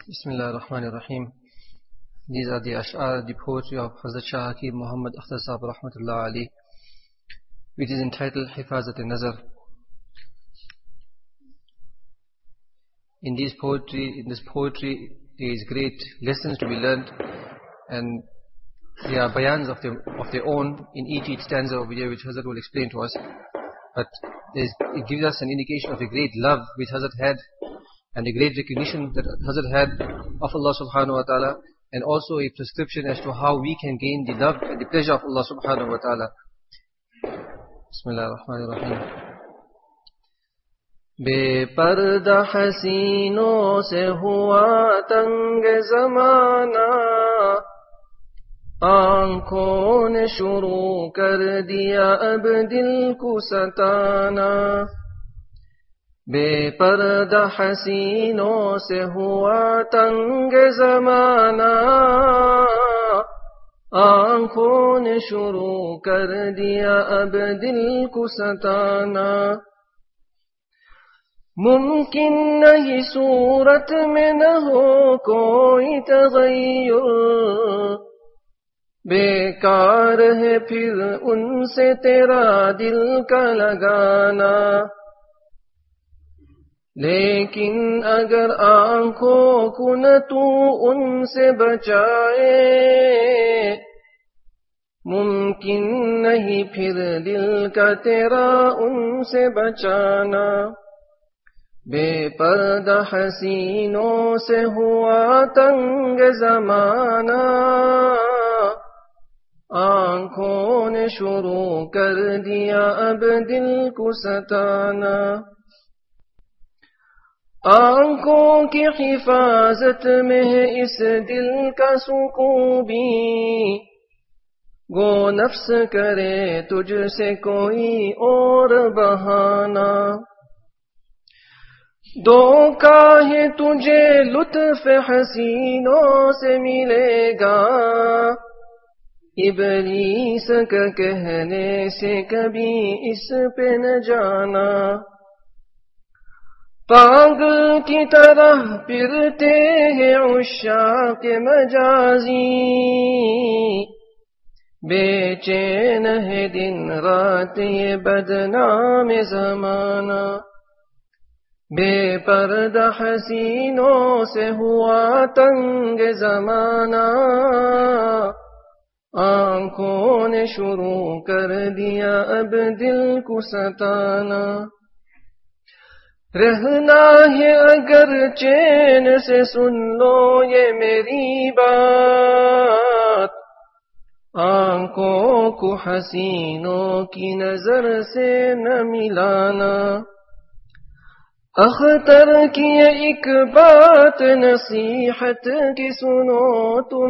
Bismillah ar-Rahman ar-Rahim. These are the ash'ar, the poetry of Hazrat Shah Hakim Muhammad Akhtar Sahib Rahmatullah Ali, which is entitled Hifazat al-Nazar. In this poetry, there is great lessons to be learned, and there are bayans of their own in each stanza over here, which Hazrat will explain to us. But it gives us an indication of the great love which Hazrat had, and the great recognition that Hazrat had of Allah subhanahu wa ta'ala, and also a prescription as to how we can gain the love and the pleasure of Allah subhanahu wa ta'ala. Bismillah ar-Rahman ar-Rahim. بے پردہ حسینوں سے ہوا تنگ زمانہ، آنکھوں نے شروع کر دیا اب دل کو ستانا. بے پردہ حسینوں سے ہوا تنگ زمانہ، آنکھوں نے شروع کر دیا اب دل کو ستانا. ممکن نہیں صورت میں نہ ہو کوئی تغیر، بیکار ہے پھر ان سے تیرا دل کا لگانا. لیکن اگر آنکھوں کو نہ تو ان سے بچائے، ممکن نہیں پھر دل کا تیرا ان سے بچانا. بے پردہ حسینوں سے ہوا تنگ زمانہ، آنکھوں نے شروع کر دیا اب دل کو ستانا. آنکھوں کی حفاظت میں ہے اس دل کا سکون بھی، گو نفس کرے تجھ سے کوئی اور بہانہ. دھوکا ہے تجھے لطف حسینوں سے ملے گا، ابلیس کا کہنے سے کبھی اس پہ نہ جانا. پاگل کی طرح پھرتے ہیں عشاق مجازی، بے چین ہے دن رات یہ بدنام زمانہ. بے پردہ حسینوں سے ہوا تنگ زمانہ، آنکھوں نے شروع کر دیا اب دل کو ستانا. رہنا ہے اگر چین سے سن لو یہ میری بات، آنکھوں کو حسینوں کی نظر سے نہ ملانا. اختر کی ایک بات نصیحت کی سنو تم،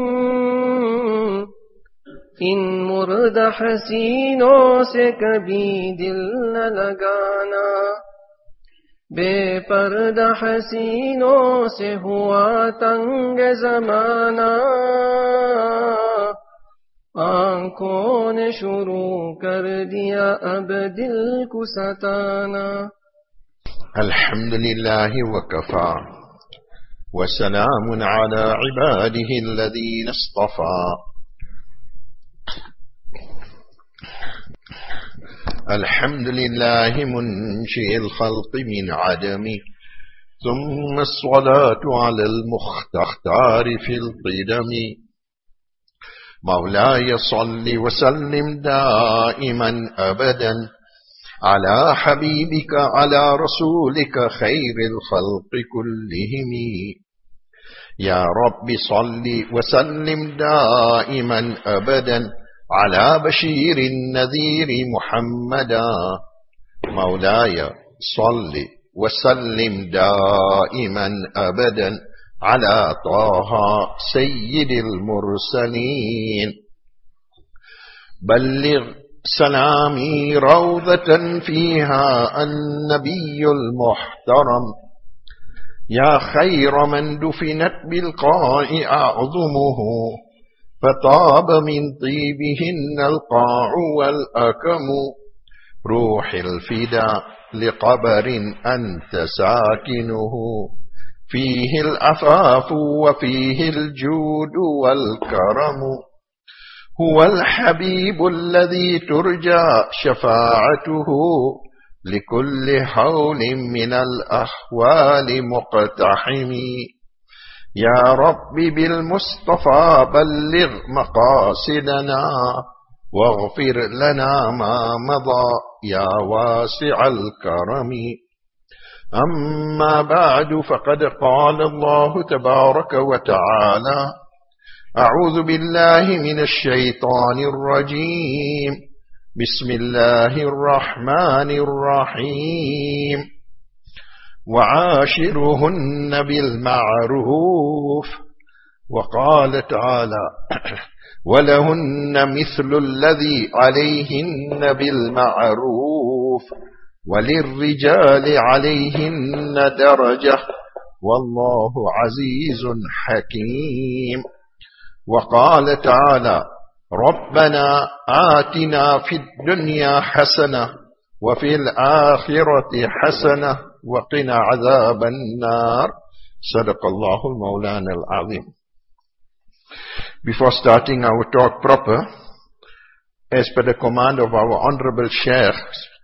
ان مردہ حسینوں سے کبھی دل نہ لگانا. بے پردہ حسینوں سے ہوا تنگ زمانہ، آنکھوں نے شروع کر دیا اب دل کو ستانا. الحمد لله وكفى وسلام على عباده الذين اصطفى. الحمد لله منشئ الخلق من عدم، ثم الصلاة على المختار في القدم. مولاي صل وسلم دائما أبدا على حبيبك على رسولك خير الخلق كلهم. يا رب صل وسلم دائما أبدا على بشير النذير محمدا. مولاي صل وسلم دائما أبدا على طه سيد المرسلين. بلغ سلامي روضة فيها النبي المحترم، يا خير من دفنت بالقاع أعظمه، فطاب من طيبهن القاع والأكم. روح الفدا لقبر أنت ساكنه، فيه العفاف وفيه الجود والكرم هو الحبيب الذي ترجى شفاعته لكل حول من الأحوال مقتحم يا رب بالمصطفى بلغ مقاصدنا واغفر لنا ما مضى يا واسع الكرم أما بعد فقد قال الله تبارك وتعالى أعوذ بالله من الشيطان الرجيم بسم الله الرحمن الرحيم وعاشرهن بالمعروف وقال تعالى ولهن مثل الذي عليهن بالمعروف وللرجال عليهن درجة والله عزيز حكيم وقال تعالى ربنا آتنا في الدنيا حسنة وفي الآخرة حسنة وقنا عذاب النار صدق الله المولانا العظيم. Before starting our talk proper, as per the command of our Honorable Sheikh,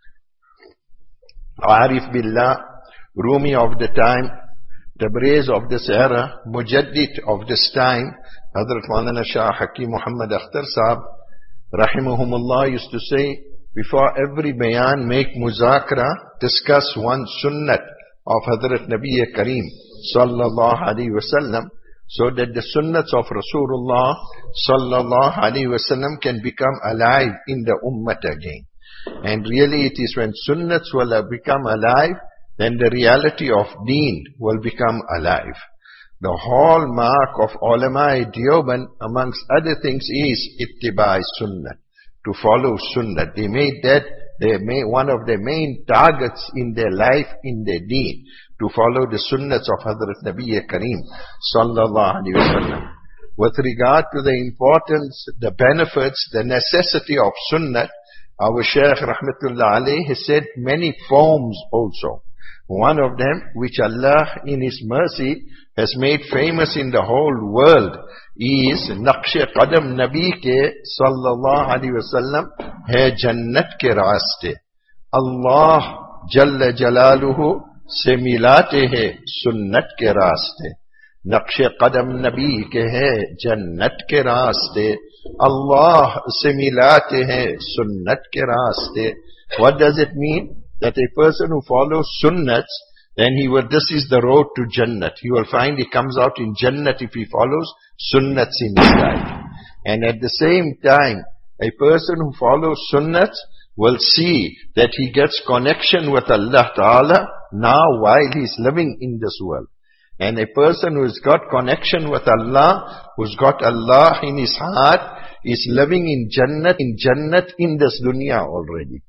Arif Billah, Rumi of the time, Tabriz of this era, Mujaddid of this time, Hazrat Maulana Shah Hakim Muhammad Akhtar Sahab, Rahimahumullah, used to say, before every bayan, make muzakra, discuss one sunnat of Hazrat Nabi Kareem Sallallahu Alaihi Wasallam, so that the sunnats of Rasulullah Sallallahu Alaihi Wasallam can become alive in the ummah again. And really it is when sunnats will become alive, then the reality of deen will become alive. The hallmark of ulama Deoband, amongst other things, is ittiba sunnah, to follow sunnah. They made that one of their main targets in their life, in their deen, to follow the sunnahs of Hazrat Nabi Kareem Sallallahu Alaihi Wasallam. With regard to the importance, the benefits, the necessity of sunnah, our Shaykh Rahmatullah Alayhi has said many poems also. One of them, which Allah in His mercy has made famous in the whole world, is Naqsh Qadam Nabi ke Sallallahu Alaihi Wasallam hai Jannat ke raaste. Allah Jalla Jalaluhu se milate hai sunnat ke raaste. Naqsh Qadam Nabi ke hai Jannat ke raaste. Allah se milate hai sunnat ke raaste. What does it mean? That a person who follows sunnats, then this is the road to Jannat. He will find he comes out in Jannat if he follows sunnats in his life. And at the same time, a person who follows sunnats will see that he gets connection with Allah Ta'ala now while he is living in this world. And a person who has got connection with Allah, who's got Allah in his heart, is living in Jannat in this dunya already.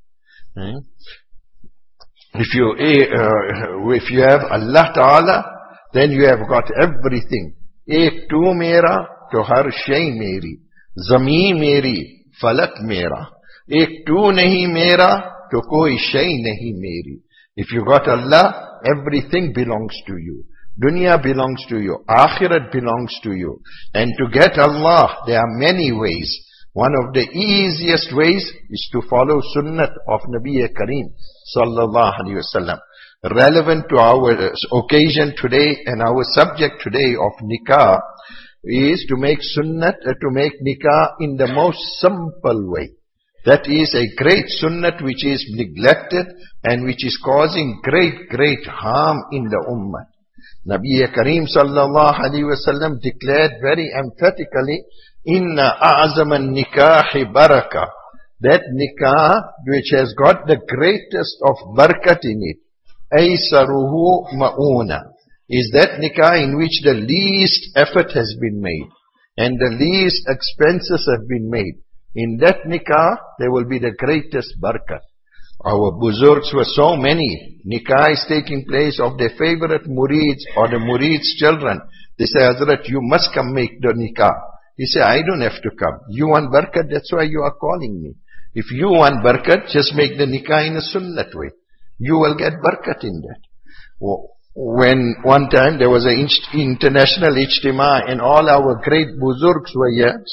If you have Allah Ta'ala, then you have got everything. Ek tu mera, to har shay meri. Zameen meri, falak mera. Ek tu nahi mera, to koi shay nahi meri. If you got Allah, everything belongs to you. Dunya belongs to you. Akhirat belongs to you. And to get Allah, there are many ways. One of the easiest ways is to follow sunnat of Nabi Kareem Sallallahu Alaihi Wasallam. Relevant to our occasion today and our subject today of nikah is to make sunnat, to make nikah in the most simple way. That is a great sunnat which is neglected and which is causing great harm in the ummah. Nabi Kareem Sallallahu Alaihi Wasallam declared very emphatically, Inna a'zaman nikahi baraka. That nikah which has got the greatest of barakat in it, aysaruhu ma'una, is that nikah in which the least effort has been made and the least expenses have been made. In that nikah, there will be the greatest barakat. Our buzurgs were so many. Nikah is taking place of their favorite murids or the murids' children. They say, Hazrat, you must come make the nikah. He said, I don't have to come. You want barakat, that's why you are calling me. If you want barakat, just make the nikah in a sunnat way. You will get barakat in that. when one time there was an international ijtima and all our great buzurgs were here.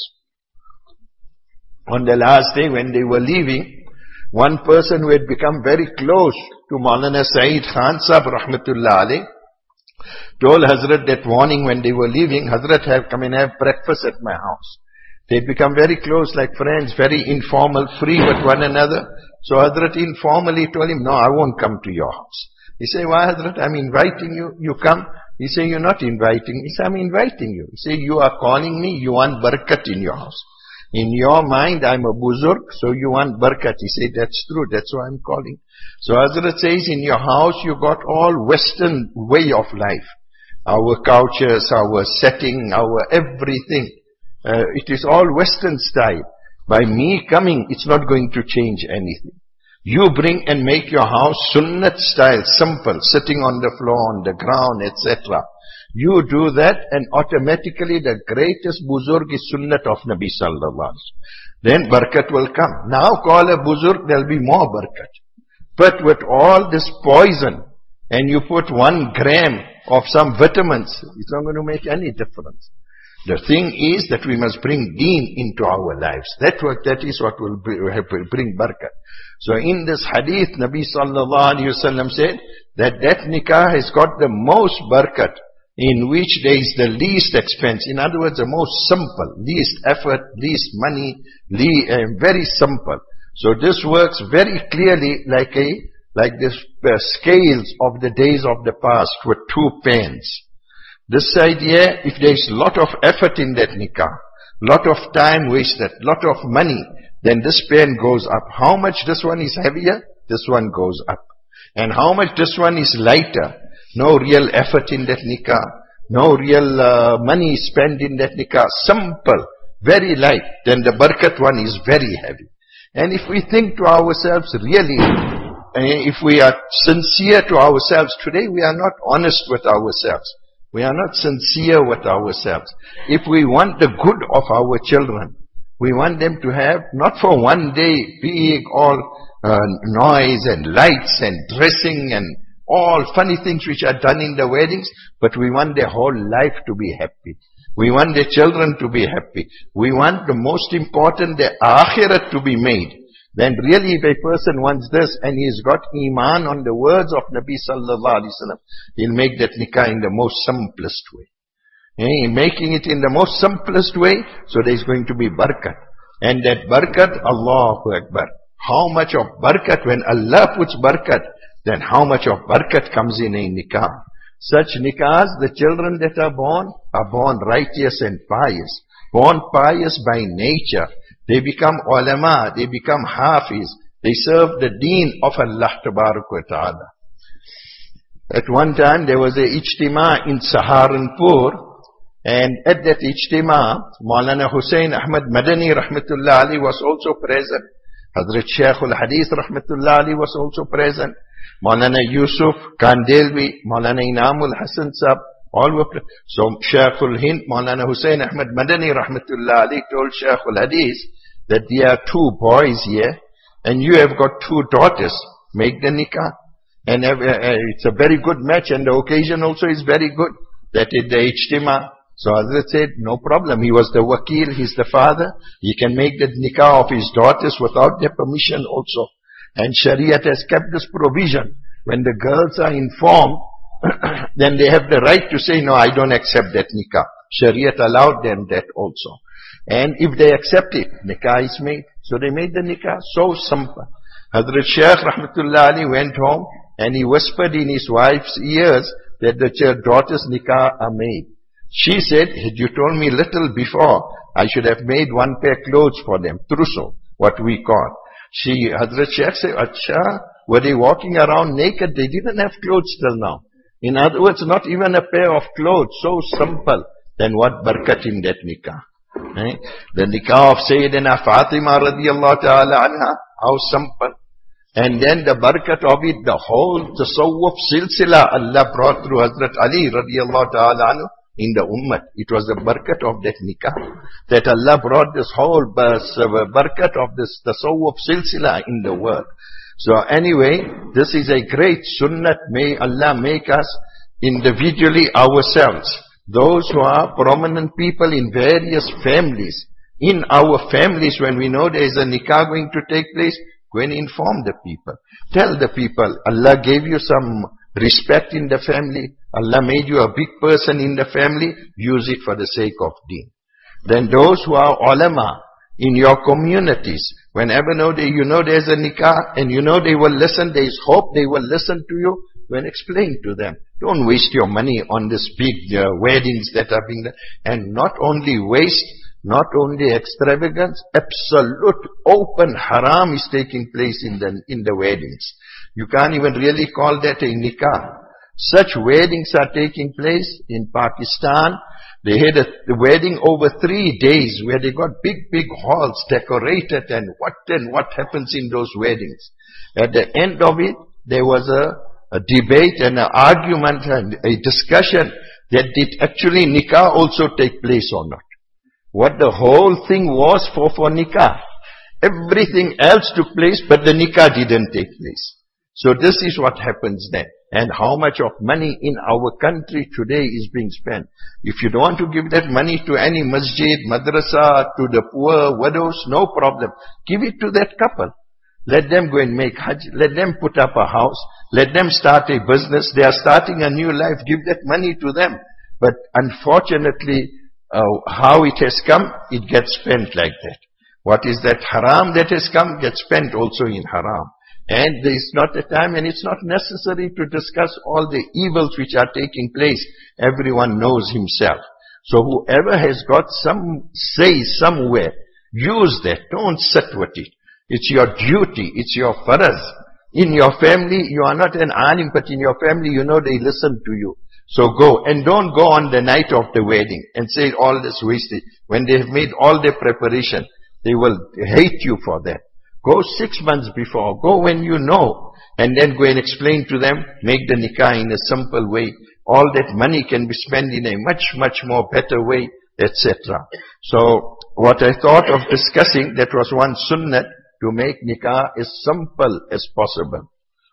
On the last day when they were leaving, one person who had become very close to Maulana Saeed Khan Sahib Rahmatullah Alayh told Hazrat that morning when they were leaving, Hazrat, come and have breakfast at my house. They become very close, like friends, very informal, free with one another. So Hazrat informally told him, no, I won't come to your house. He said, why Hazrat? I'm inviting you. You come. He said, you're not inviting me. He said, I'm inviting you. He said, you are calling me. You want barakat in your house. In your mind, I'm a buzurg, so you want barakat. He said, that's true. That's why I'm calling. So Hazrat says, in your house, you got all Western way of life. Our couches, our setting, our everything. It is all Western style. By me coming, it's not going to change anything. You bring and make your house sunnat style, simple, sitting on the floor, on the ground, etc. You do that and automatically the greatest buzurg is sunnat of Nabi sallallahu alaihi wasallam. Then barakat will come. Now call a buzurg, there'll be more barakat. But with all this poison and you put 1 gram of some vitamins, it's not going to make any difference. The thing is that we must bring deen into our lives. That is what will bring barakat. So in this hadith, Nabi sallallahu alaihi wasallam said that nikah has got the most barakat, in which there is the least expense. In other words, the most simple, least effort, least money, very simple. So this works very clearly like the scales of the days of the past with 2 pans. This idea, if there is a lot of effort in that nikah, lot of time wasted, lot of money, then this pan goes up. How much this one is heavier? This one goes up. And how much this one is lighter? No real effort in that nikah. No real money spent in that nikah. Simple, very light. Then the barakat one is very heavy. And if we think to ourselves really, if we are sincere to ourselves today, we are not honest with ourselves. We are not sincere with ourselves. If we want the good of our children, we want them to have, not for one day, big all noise and lights and dressing and all funny things which are done in the weddings, but we want their whole life to be happy. We want their children to be happy. We want the most important, their akhirat to be made. Then really if a person wants this and he's got iman on the words of Nabi sallallahu alaihi wasallam, he'll make that nikah in the most simplest way. Making it in the most simplest way, so there's going to be barakat. And that barakat, Allahu Akbar. How much of barakat, when Allah puts barakat, then how much of barakat comes in a nikah. Such nikahs, the children that are born righteous and pious. Born pious by nature. They become ulama, they become hafiz. They serve the deen of Allah Tabarak wa Ta'ala. At one time there was a ijtima in Saharanpur, and at that ijtima, Maulana Hussain Ahmad Madani Rahmatullah Ali was also present. Hazrat Shaykh al-Hadith Rahmatullah Ali was also present. Maulana Yusuf Kandelvi, Maulana Inamul Hassan Sahib, all were present. So Shaykh al-Hind, Maulana Hussain Ahmad Madani Rahmatullah Ali told Shaykh al-Hadith that there are 2 boys here and you have got 2 daughters. Make the nikah. And it's a very good match and the occasion also is very good. That is the ijtima. So Hazrat said, no problem. He was the wakil, he's the father. He can make the nikah of his daughters without their permission also. And Shariat has kept this provision. When the girls are informed, then they have the right to say, no, I don't accept that nikah. Shariat allowed them that also. And if they accept it, nikah is made. So they made the nikah. So simple. Hazrat Shaykh Rahmatullah Ali went home and he whispered in his wife's ears that the daughter's nikah are made. She said, had you told me little before, I should have made 1 pair clothes for them. Truso, what we call. Hazrat Shaykh said, Acha, were they walking around naked? They didn't have clothes till now. In other words, not even a pair of clothes. So simple. Then what barakat in that nikah? The nikah of Sayyidina Fatima radiyallahu ta'ala anha, how simple. And then the barakat of it, the whole tasawwuf silsila Allah brought through Hazrat Ali radiyallahu ta'ala anhu in the ummah. It was the barakat of that nikah. That Allah brought this whole barakat of this tasawwuf silsila in the world. So anyway, this is a great sunnat. May Allah make us individually ourselves, those who are prominent people in various families, in our families, when we know there is a nikah going to take place, go and inform the people. Tell the people, Allah gave you some respect in the family, Allah made you a big person in the family, use it for the sake of deen. Then those who are ulama in your communities, whenever you know there's a nikah, and you know they will listen, there is hope they will listen to you, when explain to them. Don't waste your money on this big weddings that are being done. And not only waste, not only extravagance, absolute open haram is taking place in the weddings. You can't even really call that a nikah. Such weddings are taking place in Pakistan. They had a wedding over 3 days where they got big halls decorated, and what happens in those weddings. At the end of it, there was a debate and an argument and a discussion that did actually nikah also take place or not. What the whole thing was for nikah. Everything else took place, but the nikah didn't take place. So this is what happens then. And how much of money in our country today is being spent. If you don't want to give that money to any masjid, madrasa, to the poor, widows, no problem. Give it to that couple. Let them go and make hajj. Let them put up a house. Let them start a business. They are starting a new life. Give that money to them. But unfortunately, how it has come, it gets spent like that. What is that haram that has come, gets spent also in haram. And there is not a time, and it's not necessary to discuss all the evils which are taking place. Everyone knows himself. So whoever has got some say somewhere, use that. Don't sit with it. It's your duty. It's your faraz. In your family, you are not an alim, but in your family, you know they listen to you. So go, and don't go on the night of the wedding and say all this wasted. When they have made all their preparation, they will hate you for that. Go 6 months before, go when you know, and then go and explain to them, make the nikah in a simple way. All that money can be spent in a much more better way, etc. So, what I thought of discussing, that was one sunnah, to make nikah as simple as possible.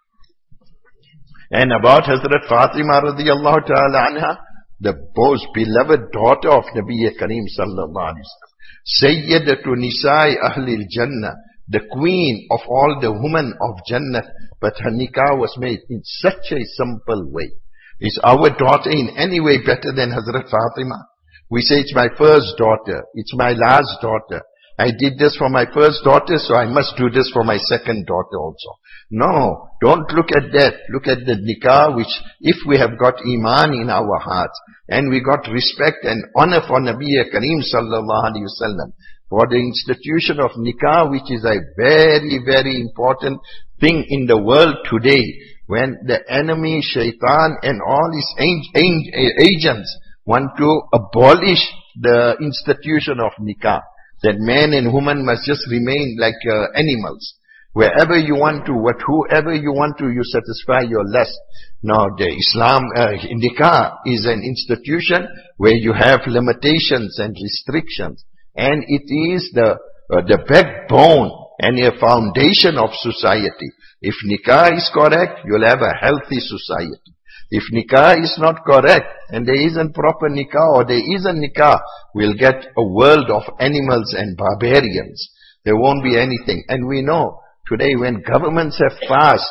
And about Hazrat Fatima radiyallahu ta'ala anha, the most beloved daughter of Nabi Kareem sallallahu alayhi wa sallam, Sayyidatu Nisa'i Ahlil Jannah, the queen of all the women of Jannah, but her nikah was made in such a simple way. Is our daughter in any way better than Hazrat Fatima? We say it's my first daughter, it's my last daughter. I did this for my first daughter, so I must do this for my second daughter also. No, don't look at that. Look at the nikah, which if we have got iman in our hearts, and we got respect and honor for Nabi Kareem sallallahu alaihi wasallam, for the institution of nikah, which is a very important thing in the world today, when the enemy, shaitan, and all his agents want to abolish the institution of nikah. That man and woman must just remain like animals. Wherever you want to, whoever you want to, you satisfy your lust. Now, the Islam, nikah is an institution where you have limitations and restrictions. And it is the backbone and a foundation of society. If nikah is correct, you'll have a healthy society. If nikah is not correct, and there isn't proper nikah, or there isn't nikah, we'll get a world of animals and barbarians. There won't be anything. And we know, today when governments have passed,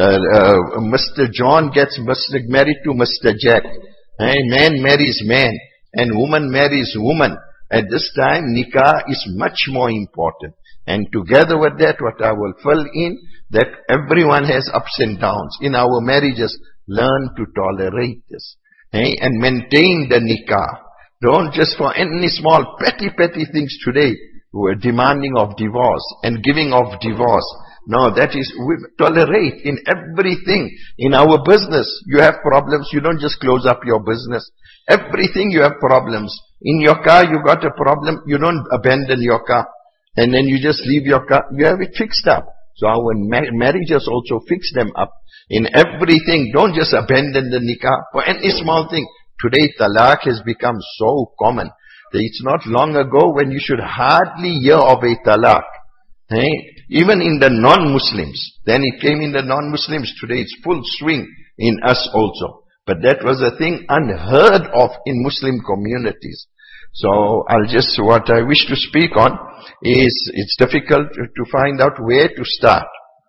Mr. John gets married to Mr. Jack. Man marries man, and woman marries woman. At this time, nikah is much more important. And together with that, what I will fill in, that everyone has ups and downs. In our marriages, learn to tolerate this. And maintain the nikah. Don't just for any small petty things today, we're demanding of divorce and giving of divorce. No, that is, we tolerate in everything. In our business, you have problems, you don't just close up your business. Everything you have problems. In your car, you got a problem, you don't abandon your car. And then you just leave your car, you have it fixed up. So our marriages also fix them up. In everything, don't just abandon the nikah for any small thing. Today, talaq has become so common. It's not long ago when you should hardly hear of a talaq. Even in the non-Muslims. Then it came in the non-Muslims. Today it's full swing in us also. But that was a thing unheard of in Muslim communities. So what I wish to speak on is, it's difficult to find out where to start.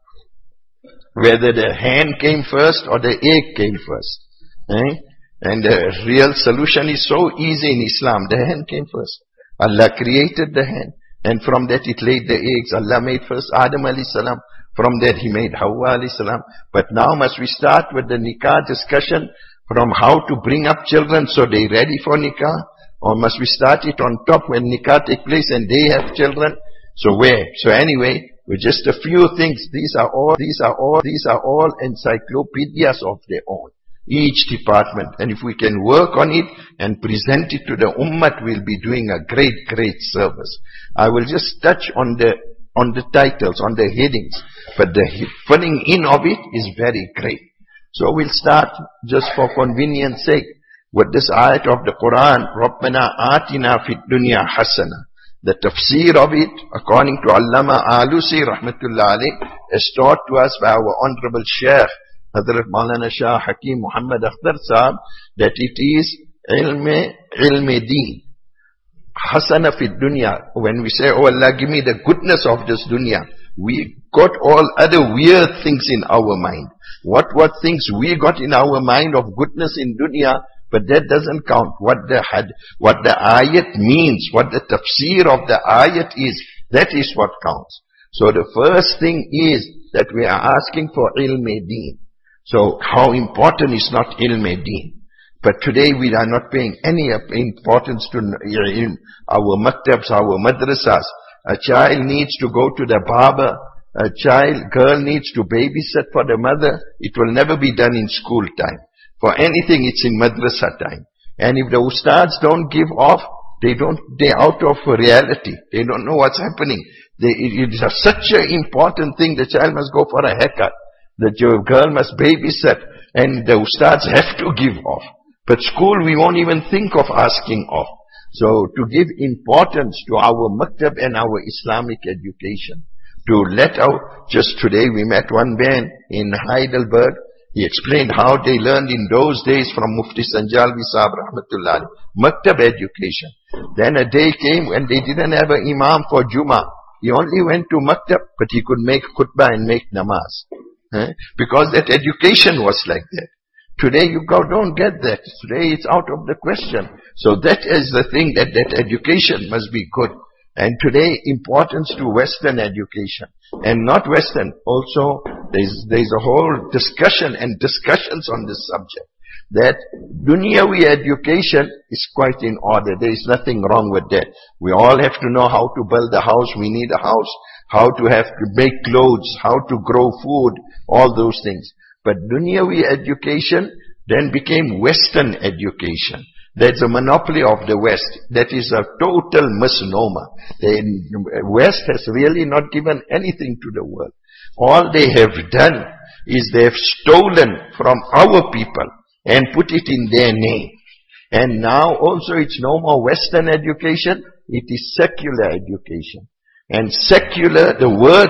Whether the hen came first or the egg came first. And the real solution is so easy in Islam. The hen came first. Allah created the hen. And from that it laid the eggs. Allah made first Adam alayhi salam. From that he made Hawa alayhi salam. But now must we start with the nikah discussion from how to bring up children so they're ready for nikah? Or must we start it on top when nikah take place and they have children? So where? So anyway, with just a few things, these are all encyclopedias of their own. Each department. And if we can work on it and present it to the ummah, we'll be doing a great, great service. I will just touch on the titles, on the headings. But the filling in of it is very great. So we'll start just for convenience sake with this ayat of the Quran, Rabbana atina fid dunya hasana. The tafsir of it, according to Allama Alusi rahmatullah alayh, is taught to us by our honorable Shaykh, Hazrat Maulana Shah Hakim Muhammad Akhtar Sahab, that it is ilme deen. Hasana fid dunya. When we say, oh Allah, give me the goodness of this dunya, we got all other weird things in our mind. What things we got in our mind of goodness in dunya, but that doesn't count. What the ayat means, what the tafsir of the ayat is, that is what counts. So the first thing is that we are asking for ilme deen. So how important is not ilme deen? But today we are not paying any importance to our maktabs, our madrasas. A child needs to go to the barber. A girl needs to babysit for the mother. It will never be done in school time. For anything, it's in madrasa time. And if the ustads don't give off, they're out of reality. They don't know what's happening. It is such an important thing. The child must go for a haircut. The girl must babysit. And the ustads have to give off. But school, we won't even think of asking off. So to give importance to our maktab and our Islamic education. To let out, just today we met one man in Heidelberg. He explained how they learned in those days from Mufti Sanjalvi Sahib rahmatullah, maktab education. Then a day came when they didn't have an imam for Jummah. He only went to maktab, but he could make khutbah and make namaz. Because that education was like that. Today you don't get that. Today it's out of the question. So that is the thing, that education must be good. And today, importance to Western education. And not Western. Also, there's a whole discussion and discussions on this subject. That dunyawi education is quite in order. There is nothing wrong with that. We all have to know how to build a house. We need a house. How to make clothes. How to grow food. All those things. But dunyawi education then became Western education. That's a monopoly of the West. That is a total misnomer. The West has really not given anything to the world. All they have done is they have stolen from our people and put it in their name. And now also it's no more Western education, it is secular education. And secular, the word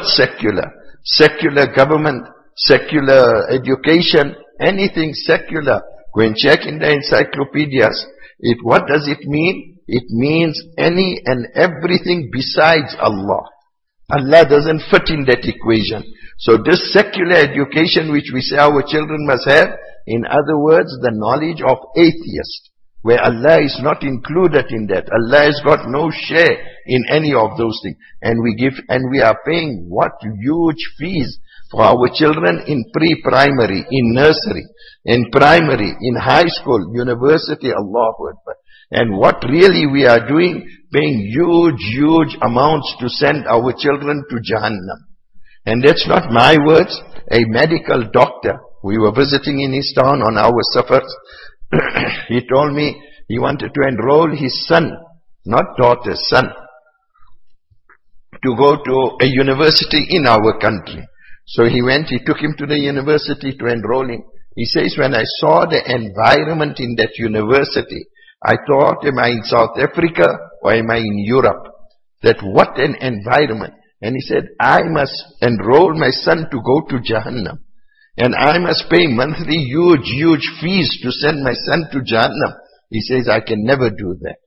secular government, secular education, anything secular, go and check in the encyclopedias. What does it mean? It means any and everything besides Allah. Allah doesn't fit in that equation. So this secular education which we say our children must have, in other words, the knowledge of atheists, where Allah is not included in that. Allah has got no share in any of those things. And we are paying what huge fees for our children in pre-primary, in nursery, in primary, in high school, university, Allahu Akbar. And what really we are doing, paying huge amounts to send our children to Jahannam. And that's not my words. A medical doctor, we were visiting in his town on our safars. He told me he wanted to enroll his son, not daughter, son, to go to a university in our country. So he took him to the university to enroll him. He says, when I saw the environment in that university, I thought, am I in South Africa or am I in Europe? That what an environment. And he said, I must enroll my son to go to Jahannam. And I must pay monthly huge fees to send my son to Jahannam. He says, I can never do that.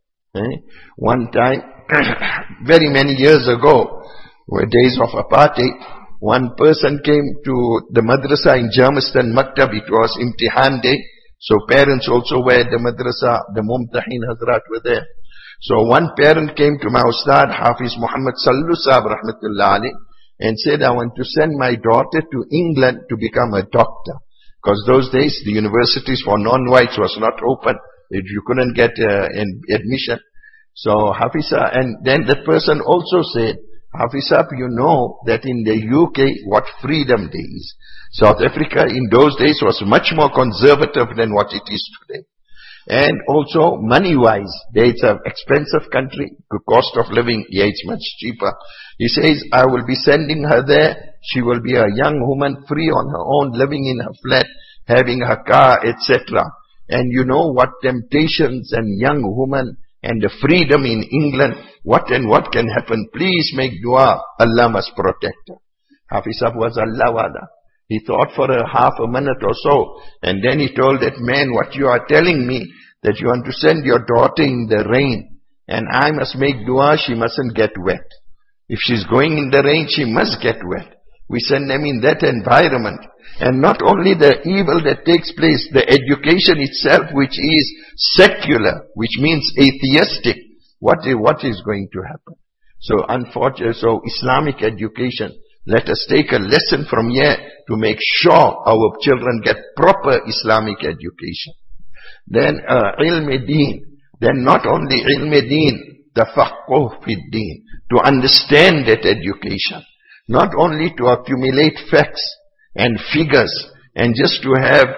One time, very many years ago, were days of apartheid, one person came to the madrasa in Germiston Maktab. It was Imtihan day. So parents also were at the madrasa. The Mumtahin Hazrat were there. So one parent came to my Ustad, Hafiz Muhammad Sallu Sahab Rahmatullah Ali, and said, I want to send my daughter to England to become a doctor. Because those days, the universities for non-whites was not open. You couldn't get an admission. So Hafiza, and then that person also said, Hafiza, you know that in the UK, what freedom there is. South Africa in those days was much more conservative than what it is today. And also, money-wise, it's an expensive country. The cost of living, it's much cheaper. He says, I will be sending her there. She will be a young woman, free on her own, living in her flat, having her car, etc. And you know what temptations and young woman and the freedom in England, what and what can happen. Please make dua. Allah must protect her. Hafiz Sahib was Allah wala. He thought for a half a minute or so, and then he told that man, what you are telling me, that you want to send your daughter in the rain, and I must make dua, she mustn't get wet. If she's going in the rain, she must get wet. We send them in that environment. And not only the evil that takes place, the education itself, which is secular, which means atheistic, what is going to happen? So unfortunately, Islamic education, let us take a lesson from here to make sure our children get proper Islamic education. Then ilm deen. Then not only ilm deen, tafaqquh fi deen, to understand that education. Not only to accumulate facts and figures and just to have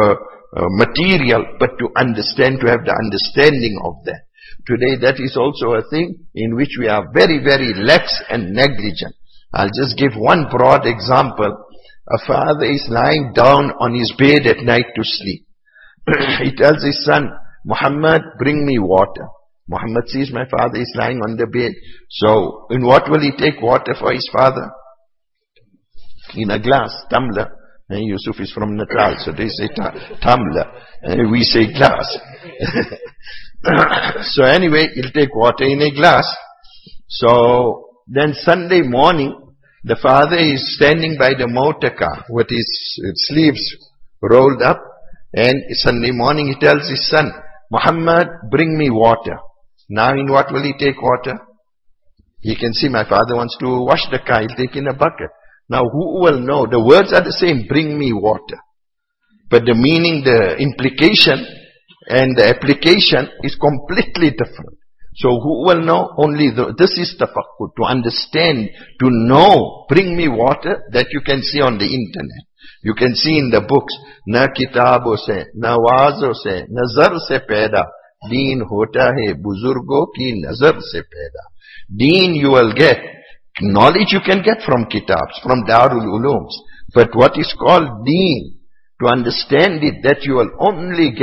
material, but to understand, to have the understanding of that. Today that is also a thing in which we are very, very lax and negligent. I'll just give one broad example. A father is lying down on his bed at night to sleep. He tells his son, Muhammad, bring me water. Muhammad sees my father is lying on the bed. So, in what will he take water for his father? In a glass, tumbler. And Yusuf is from Natal, so they say tumbler. And we say glass. So anyway, he'll take water in a glass. So, then Sunday morning, the father is standing by the motor car with his sleeves rolled up. And Sunday morning he tells his son, Muhammad, bring me water. Now in what will he take water? He can see my father wants to wash the car, he'll take in a bucket. Now who will know? The words are the same, bring me water. But the meaning, the implication and the application is completely different. So who will know? Only this is tafakkur, to understand, to know, bring me water, that you can see on the internet. You can see in the books, na kitabo se, na wazo se, nazar se paida. Deen hota hai, buzurgo ki nazar se paida. Deen you will get. Knowledge you can get from kitabs, from Darul Ulooms. But what is called deen, to understand it, that you will only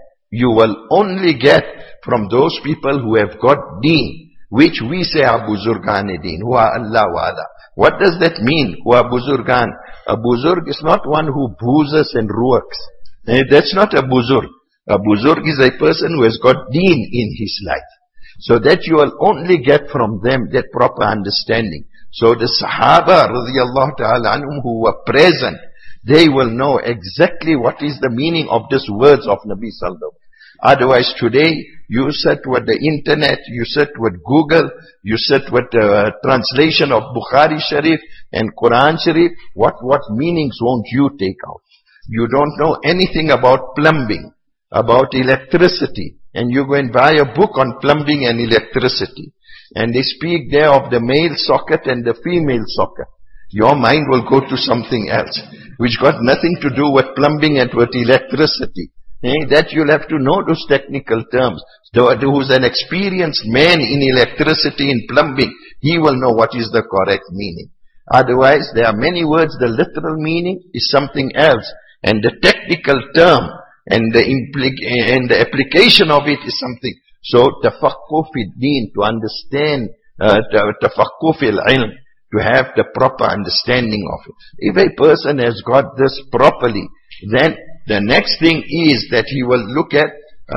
get from those people who have got deen, which we say are buzurgan deen, who are Allah wala. What does that mean, who are buzurgan? A buzurg is not one who boozes and ruaks. That's not a buzurg. A buzurg is a person who has got deen in his life. So that you will only get from them that proper understanding. So the Sahaba radiyallahu ta'ala anhum who were present, they will know exactly what is the meaning of these words of Nabi Sallallahu. Otherwise today, you sit with the internet, you sit with Google, you sit with the translation of Bukhari Sharif and Quran Sharif, what meanings won't you take out? You don't know anything about plumbing, about electricity, and you go and buy a book on plumbing and electricity. And they speak there of the male socket and the female socket. Your mind will go to something else, which got nothing to do with plumbing and with electricity. That you'll have to know those technical terms. Who's an experienced man in electricity, in plumbing, he will know what is the correct meaning. Otherwise, there are many words, the literal meaning is something else. And the technical term and the application of it is something. So, tafaqquh fi deen, to understand, tafaqquh fil ilm, to have the proper understanding of it. If a person has got this properly, then the next thing is that he will look at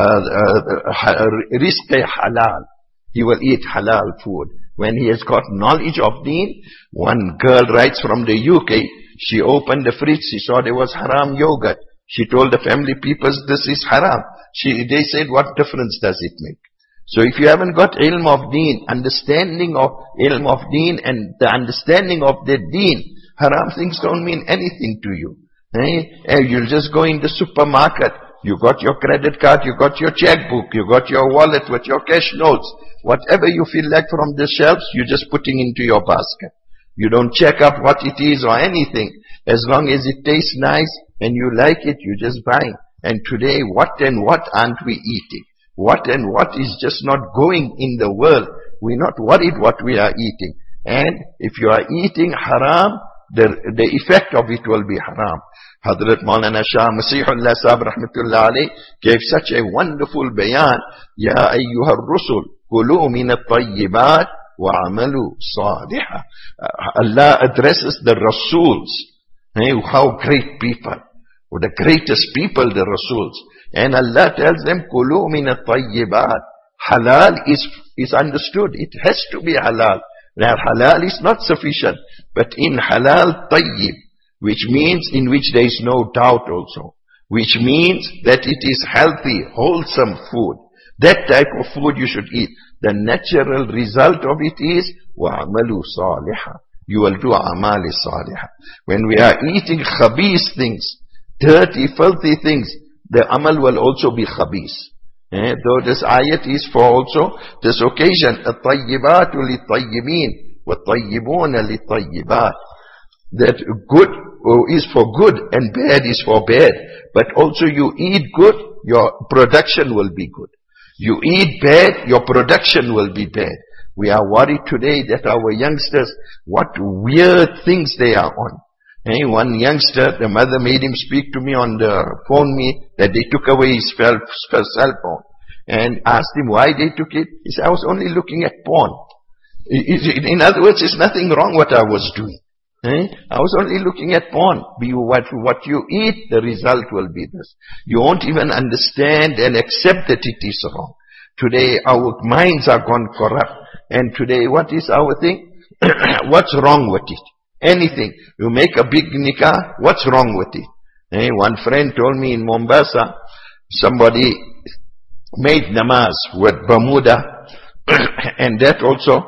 rizq halal. He will eat halal food. When he has got knowledge of deen, one girl writes from the UK, she opened the fridge, she saw there was haram yogurt. She told the family people, this is haram. They said, what difference does it make? So if you haven't got ilm of deen, understanding of ilm of deen and the understanding of the deen, haram things don't mean anything to you. You'll just go in the supermarket. You got your credit card, you got your checkbook, you got your wallet with your cash notes. Whatever you feel like from the shelves, you're just putting into your basket. You don't check up what it is or anything. As long as it tastes nice and you like it, you just buy. And today, what and what aren't we eating? What and what is just not going in the world? We're not worried what we are eating. And if you are eating haram, the effect of it will be haram. Hazrat Maulana Shah Masihullah Sahib Rahmatullah Alayh gave such a wonderful bayan. Ya ayyuhar rusul, kulu min at-tayyibat wa amalu salihah. Allah addresses the Rasuls. How great people. The greatest people, the Rasuls. And Allah tells them, kulu min at-tayyibat. Halal is understood. It has to be halal. Now halal is not sufficient. But in halal tayyib, which means in which there is no doubt also. Which means that it is healthy, wholesome food. That type of food you should eat. The natural result of it is, وَعَمَلُوا صَالِحًا. You will do amal salihah. When we are eating khabis things, dirty, filthy things, the amal will also be khabis. Though this ayat is for also this occasion, الطيبات للطيبين والطيبون للطيبات. That good is for good and bad is for bad. But also you eat good, your production will be good. You eat bad, your production will be bad. We are worried today that our youngsters, what weird things they are on. One youngster, the mother made him speak to me on the phone that they took away his cell phone. And asked him why they took it. He said, I was only looking at porn. In other words, there's nothing wrong what I was doing. I was only looking at porn. What you eat, the result will be this. You won't even understand and accept that it is wrong. Today our minds are gone corrupt. And today what is our thing? What's wrong with it? Anything. You make a big nikah, what's wrong with it? One friend told me in Mombasa, somebody made namaz with Bermuda, and that also,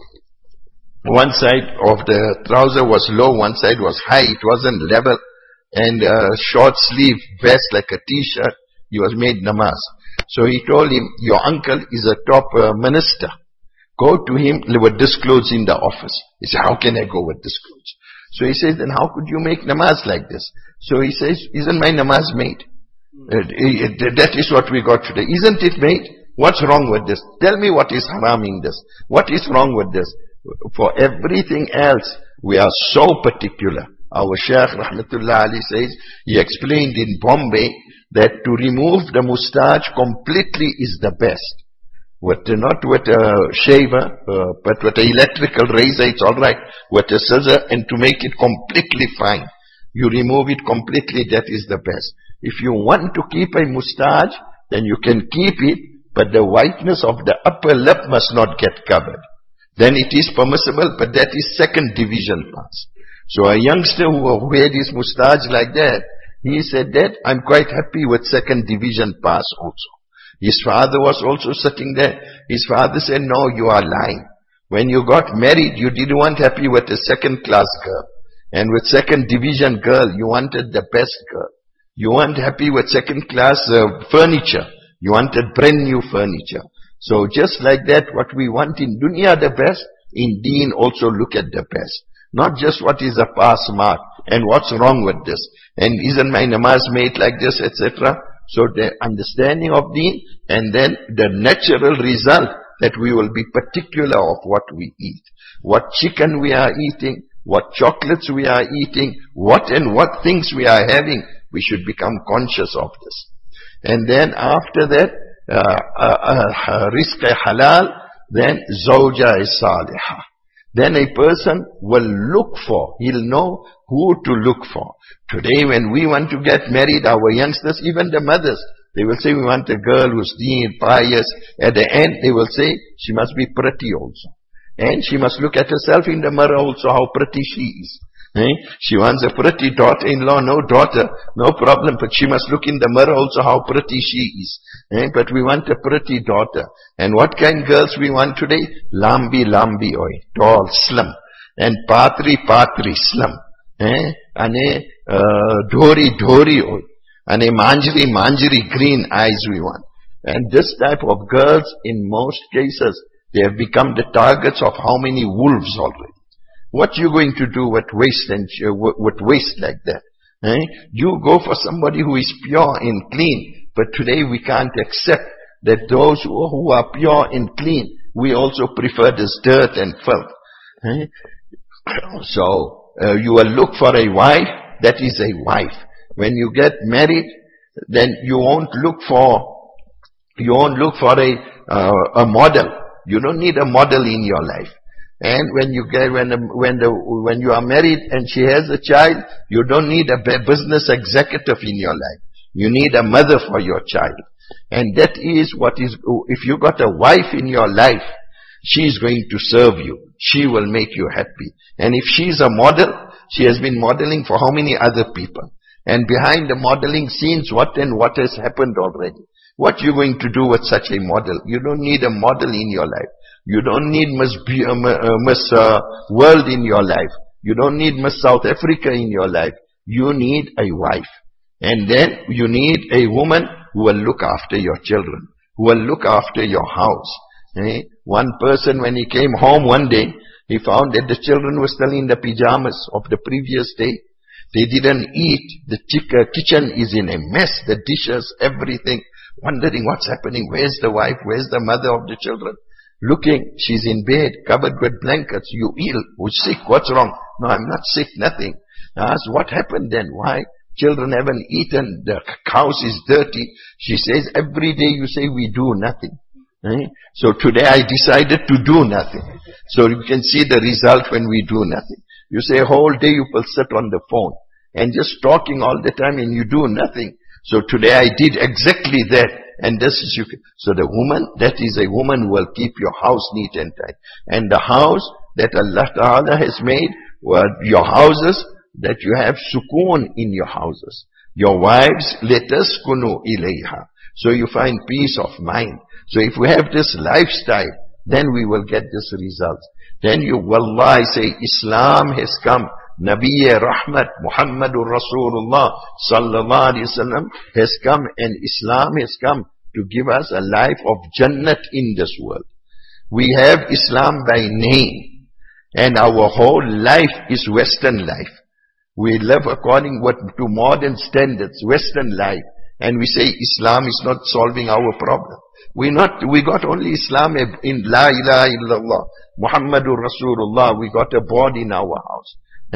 one side of the trouser was low, one side was high, it wasn't level, and a short sleeve vest like a t-shirt, he was made namaz. So he told him, your uncle is a top minister. Go to him with this clothes in the office. He said, how can I go with this clothes? So he says, then how could you make namaz like this? So he says, isn't my namaz made? That is what we got today. Isn't it made? What's wrong with this? Tell me what is haraming this. What is wrong with this? For everything else, we are so particular. Our Shaykh Rahmatullah Ali says, he explained in Bombay that to remove the moustache completely is the best. Not with a shaver, but with an electrical razor, it's alright. With a scissor, and to make it completely fine. You remove it completely, that is the best. If you want to keep a moustache, then you can keep it, but the whiteness of the upper lip must not get covered. Then it is permissible, but that is second division pass. So a youngster who had his moustache like that, he said that, I'm quite happy with second division pass also. His father was also sitting there. His father said, no, you are lying. When you got married, you didn't want happy with a second class girl. And with second division girl, you wanted the best girl. You weren't happy with second class furniture. You wanted brand new furniture. So just like that, what we want in dunya the best, in deen also look at the best. Not just what is a pass mark and what's wrong with this. And isn't my namaz made like this, etc. So the understanding of deen, and then the natural result that we will be particular of what we eat. What chicken we are eating, what chocolates we are eating, what and what things we are having, we should become conscious of this. And then after that, rizq halal, then zawja is salihah. then a person will look for, he'll know who to look for. Today when we want to get married, our youngsters, even the mothers, they will say we want a girl who's deen, pious. At the end, they will say she must be pretty also. And she must look at herself in the mirror also, how pretty she is. She wants a pretty daughter-in-law, no daughter, no problem, but she must look in the mirror also how pretty she is. But we want a pretty daughter. And what kind of girls we want today? Lambi, oi, tall, slim. And patri, slim. And dhori, oi. And manjari, green eyes we want. And this type of girls, in most cases, they have become the targets of how many wolves already. What you going to do with waste like that? You go for somebody who is pure and clean. But today we can't accept that those who are pure and clean, we also prefer this dirt and filth. So you will look for a wife, that is a wife. When you get married, then you won't look for a model. You don't need a model in your life. And when you are married and she has a child, you don't need a business executive in your life. You need a mother for your child. And that is if you got a wife in your life, she is going to serve you. She will make you happy. And if she is a model, she has been modeling for how many other people. And behind the modeling scenes, what has happened already. What you going to do with such a model? You don't need a model in your life. You don't need Miss World in your life. You don't need Miss South Africa in your life. You need a wife. And then you need a woman who will look after your children, who will look after your house. One person, when he came home one day, he found that the children were still in the pajamas of the previous day. They didn't eat. The kitchen is in a mess. The dishes, everything. Wondering what's happening. Where's the wife? Where's the mother of the children? Looking, she's in bed, covered with blankets. You ill? Who's sick? What's wrong? No, I'm not sick, nothing. I asked, what happened then? Why? Children haven't eaten. The house is dirty. She says, every day you say we do nothing. So today I decided to do nothing. So you can see the result when we do nothing. You say a whole day you will sit on the phone and just talking all the time and you do nothing. So today I did exactly that. And this is so the woman, that is a woman who will keep your house neat and tight. And the house that Allah Ta'ala has made, your houses, that you have sukoon in your houses. Your wives, letaskunu ilayha. So you find peace of mind. So if we have this lifestyle, then we will get this result. Then you, wallahi, say, Islam has come. Nabi Rahmat, Muhammadur Rasulullah Sallallahu Alaihi Wasallam has come, and Islam has come to give us a life of Jannat in this world. We have Islam by name, and our whole life is Western life. We live according to modern standards, Western life, and we say Islam is not solving our problem. We got only Islam in La ilaha illallah, Muhammadur Rasulullah. We got a board in our house.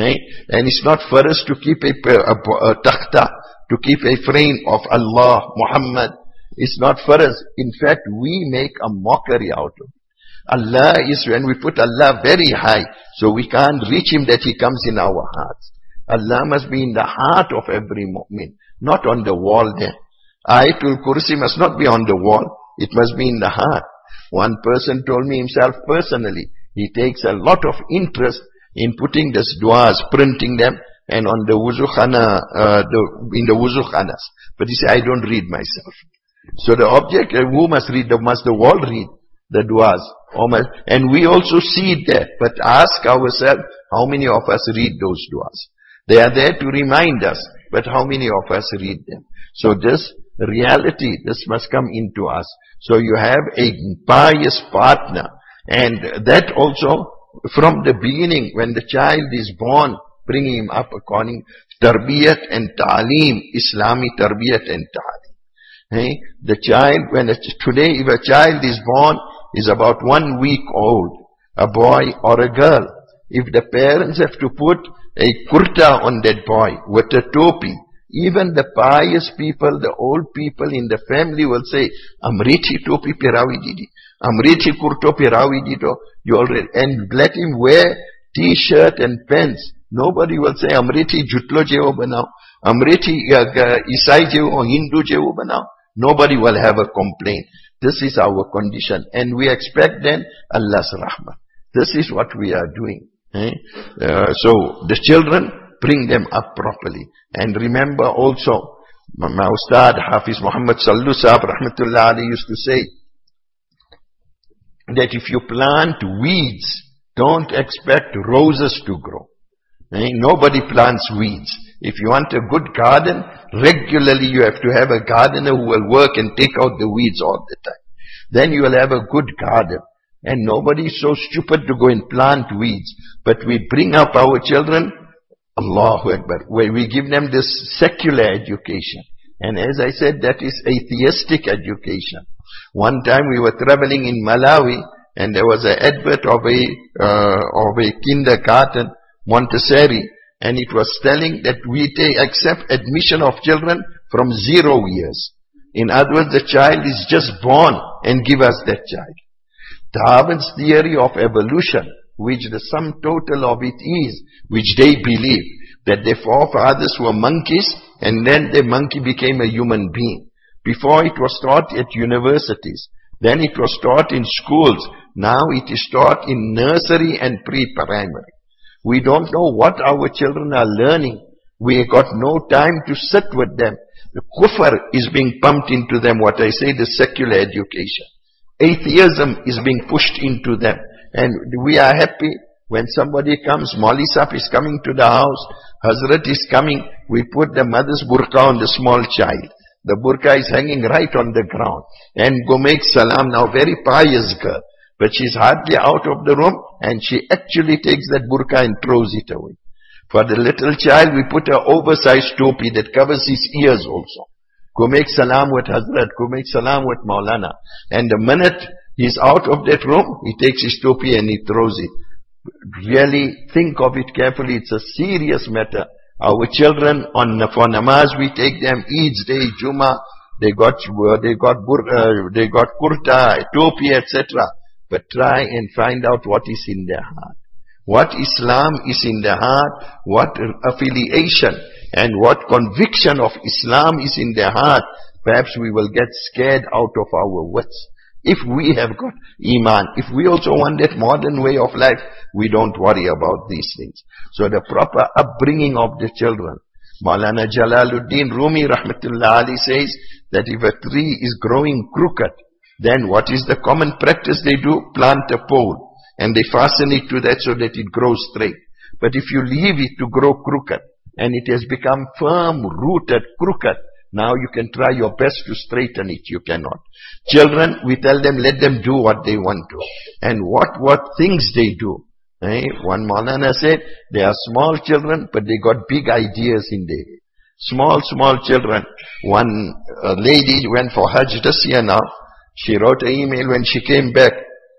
And it's not for us to keep a takhta, to keep a frame of Allah, Muhammad. It's not for us. In fact, we make a mockery out of it. Allah is, when we put Allah very high, so we can't reach Him, that He comes in our hearts. Allah must be in the heart of every mu'min, not on the wall there. Ayatul Kursi must not be on the wall. It must be in the heart. One person told me himself personally, he takes a lot of interest in putting these du'as, printing them, and on the wuzu khana, in the wuzu khanas. But he said, I don't read myself. So the object, who must read? Must the wall read the du'as? And we also see it there. But ask ourselves, how many of us read those du'as? They are there to remind us, but how many of us read them? So this reality, this must come into us. So you have a pious partner, and that also, from the beginning, when the child is born, bring him up according tarbiyat and ta'aleem, Islami tarbiyat and ta'aleem. The child, today if a child is born, is about 1 week old, a boy or a girl. If the parents have to put a kurta on that boy with a topi, even the pious people, the old people in the family will say, Amriti topi pirawi didi. Amriti kurto pirawi dito. You already, and let him wear t-shirt and pants. Nobody will say, Amriti jutlo jevo banao. Amriti Isai jevo, Hindu jevo banao. Nobody will have a complaint. This is our condition. And we expect then Allah's rahmah. This is what we are doing. So the children, bring them up properly. And remember also, my Ustad Hafiz Muhammad Sallu Sahab Rahmatullah Ali used to say, that if you plant weeds, don't expect roses to grow. Nobody plants weeds. If you want a good garden, regularly you have to have a gardener who will work and take out the weeds all the time. Then you will have a good garden. And nobody is so stupid to go and plant weeds. But we bring up our children, Allahu Akbar, where we give them this secular education. And as I said, that is atheistic education. One time we were traveling in Malawi, and there was an advert of a kindergarten, Montessori, and it was telling that we accept admission of children from 0 years. In other words, the child is just born and give us that child. Darwin's theory of evolution, which the sum total of it is, which they believe, that their forefathers were monkeys, and then the monkey became a human being. Before it was taught at universities, then it was taught in schools, now it is taught in nursery and pre-primary. We don't know what our children are learning. We got no time to sit with them. The kufr is being pumped into them, what I say, the secular education. Atheism is being pushed into them. And we are happy when somebody comes, Mauli Sahib is coming to the house, Hazrat is coming, we put the mother's burqa on the small child. The burqa is hanging right on the ground. And go make salam, now very pious girl. But she's hardly out of the room, and she actually takes that burqa and throws it away. For the little child, we put an oversized topi that covers his ears also. Go make salam with Hazrat, go make salam with Maulana. And the minute he's out of that room, he takes his topi and he throws it. Really think of it carefully, it's a serious matter. Our children, for namaz, we take them Eid's Day, Juma, they got kurta, topi, etc. But try and find out what is in their heart. What Islam is in their heart, what affiliation and what conviction of Islam is in their heart. Perhaps we will get scared out of our wits. If we have got Iman, if we also want that modern way of life, we don't worry about these things. So the proper upbringing of the children. Maulana Jalaluddin Rumi Rahmatullah Ali says that if a tree is growing crooked, then what is the common practice they do? Plant a pole. And they fasten it to that so that it grows straight. But if you leave it to grow crooked, and it has become firm, rooted, crooked, now you can try your best to straighten it. You cannot. Children, we tell them, let them do what they want to. And what things they do. One Maulana said, they are small children, but they got big ideas in their head. Small children. One lady went for Hajj this year now. She wrote an email when she came back.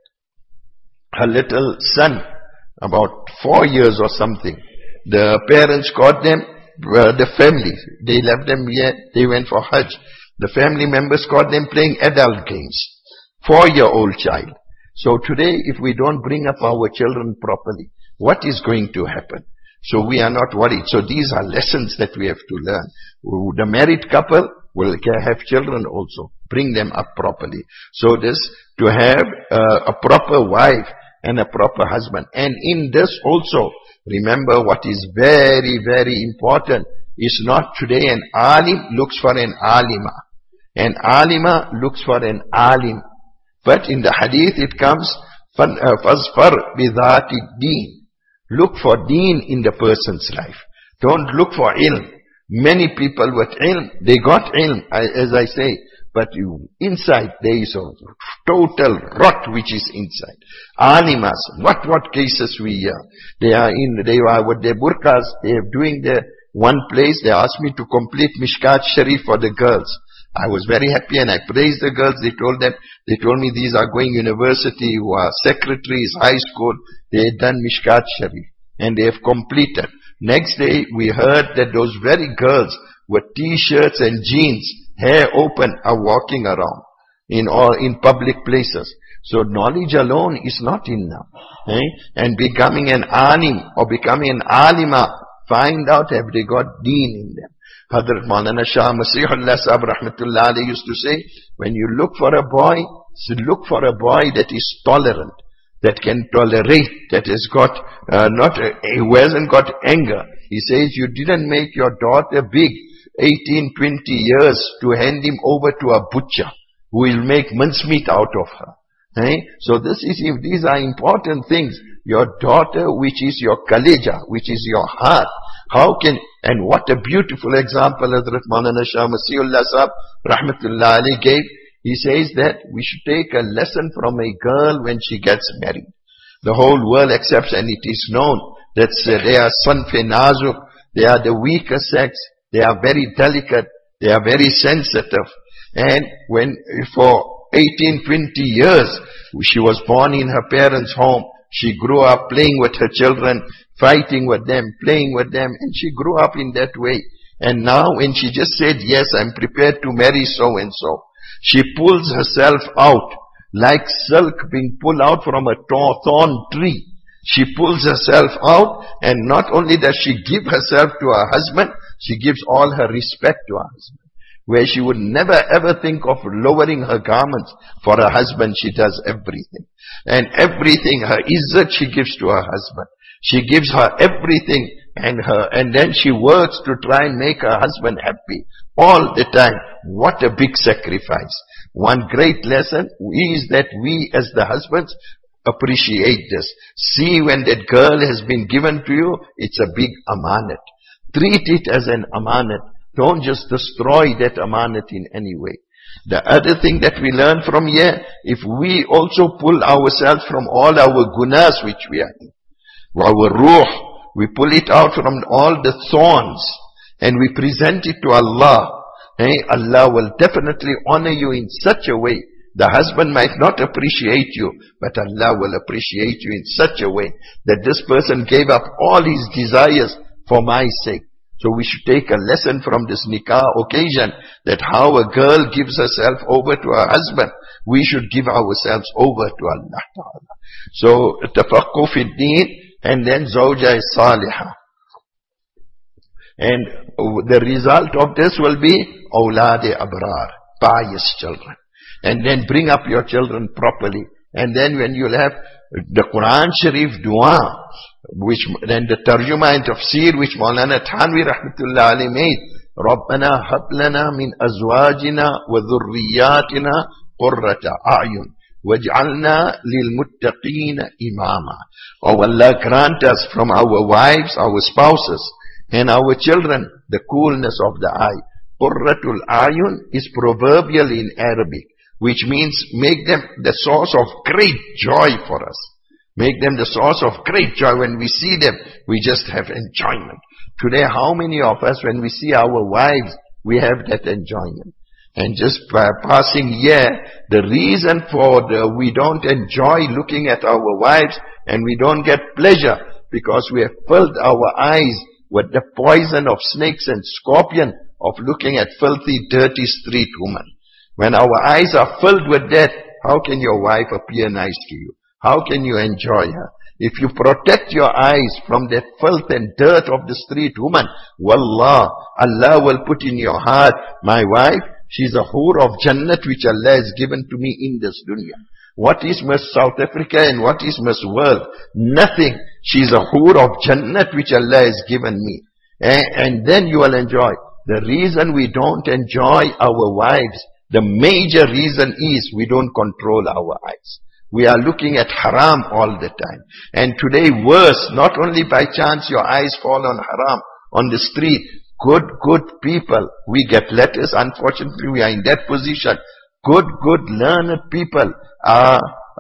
Her little son, about 4 years or something, the parents caught them, the family, they left them here, they went for Hajj. The family members caught them playing adult games. 4-year-old child. So today, if we don't bring up our children properly, what is going to happen? So we are not worried. So these are lessons that we have to learn. The married couple will have children also. Bring them up properly. So this, to have a proper wife and a proper husband. And in this also, remember what is very, very important is not today an alim looks for an alima. An alima looks for an alim. But in the hadith it comes, fazfar bidhati deen. Look for deen in the person's life. Don't look for ilm. Many people with ilm, they got ilm, as I say, but inside there is a total rot which is inside. Alimas, what cases we hear. They are with their burqas, they are doing their one place, they asked me to complete Mishkat Sharif for the girls. I was very happy and I praised the girls. They told me these are going university, who are secretaries, high school. They had done Mishkat Sharif and they have completed. Next day we heard that those very girls with t-shirts and jeans, hair open, are walking around in public places. So knowledge alone is not enough. And becoming an alim or becoming an alima, find out have they got deen in them. Hazrat Maulana Shah Masihullah Sahib Rahmatullah Alayhi used to say, when you look for a boy, so look for a boy that is tolerant, that can tolerate, that has got, who hasn't got anger. He says, you didn't make your daughter big, 18, 20 years to hand him over to a butcher who will make mincemeat out of her. So these are important things. Your daughter, which is your kaleja, which is your heart. And what a beautiful example Hazrat Maulana Shah Masihullah Sahib Rahmatullah Alayhi gave. He says that we should take a lesson from a girl when she gets married. The whole world accepts, and it is known that they are sanfe nazuk, they are the weaker sex, they are very delicate, they are very sensitive. And when for 18, 20 years, she was born in her parents' home, she grew up playing with her children, fighting with them, playing with them, and she grew up in that way. And now when she just said, yes, I'm prepared to marry so and so, she pulls herself out like silk being pulled out from a thorn tree. She pulls herself out, and not only does she give herself to her husband, she gives all her respect to her husband. Where she would never ever think of lowering her garments for her husband, she does everything. And everything, her izzat she gives to her husband. She gives her everything, and then she works to try and make her husband happy all the time. What a big sacrifice. One great lesson is that we as the husbands appreciate this. See, when that girl has been given to you, it's a big amanat. Treat it as an amanat. Don't just destroy that amanat in any way. The other thing that we learn from here, if we also pull ourselves from all our gunas which we are in, our ruh, we pull it out from all the thorns, and we present it to Allah, Allah will definitely honor you in such a way. The husband might not appreciate you, but Allah will appreciate you in such a way that this person gave up all his desires for my sake. So we should take a lesson from this nikah occasion, that how a girl gives herself over to her husband, we should give ourselves over to Allah Ta'ala. So, tafaqquh fi deen, and then zawja salihah. And the result of this will be awlad abrar, pious children. And then bring up your children properly. And then when you'll have the Quran Sharif dua, which then the tarjuma and tafsir which Maulana Thanvi Rahmatullah Alayhi made, Rabbana hab lana min azwajina wa dhurriyatina qurrata a'yun waj'alna lil muttaqina imama. Oh Allah, grant us from our wives, our spouses, and our children the coolness of the eye. Qurratul ayun is proverbial in Arabic, which means make them the source of great joy for us. Make them the source of great joy. When we see them, we just have enjoyment. Today, how many of us, when we see our wives, we have that enjoyment? And just passing here, the reason for we don't enjoy looking at our wives and we don't get pleasure, because we have filled our eyes with the poison of snakes and scorpion of looking at filthy, dirty street women. When our eyes are filled with that, how can your wife appear nice to you? How can you enjoy her? If you protect your eyes from that filth and dirt of the street woman, wallah, Allah will put in your heart, my wife, she's a hur of Jannat which Allah has given to me in this dunya. What is Miss South Africa and what is Miss World? Nothing. She's a hur of Jannat which Allah has given me. And then you will enjoy. The reason we don't enjoy our wives, the major reason is we don't control our eyes. We are looking at haram all the time. And today worse, not only by chance your eyes fall on haram on the street. Good people, we get letters, unfortunately we are in that position. Good learned people are